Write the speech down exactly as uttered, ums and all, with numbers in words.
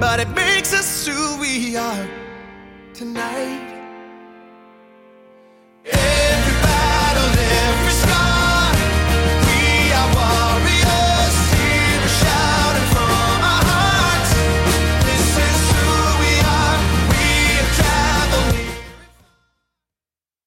but it makes us who we are tonight.